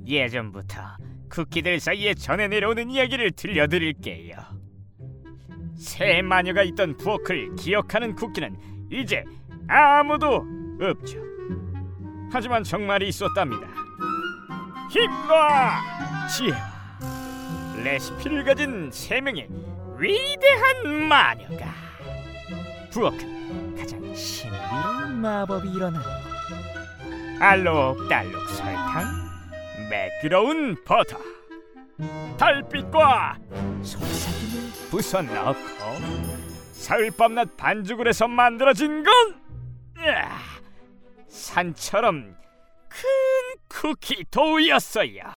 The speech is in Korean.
예전부터 쿠키들 사이에 전해 내려오는 이야기를 들려드릴게요. 새 마녀가 있던 부엌을 기억하는 쿠키는 이제 아무도 없죠. 하지만 정말이 있었답니다. 힘과 지혜와 레시피를 가진 세 명의 위대한 마녀가 부엌은 가장 신비로운 마법이 일어나는 곳. 알록달록 설탕, 매끄러운 버터, 달빛과 속삭임을 부숴 넣고 사흘밤낮 반죽을 해서 만들어진 건 산처럼 큰 쿠키 도우였어요.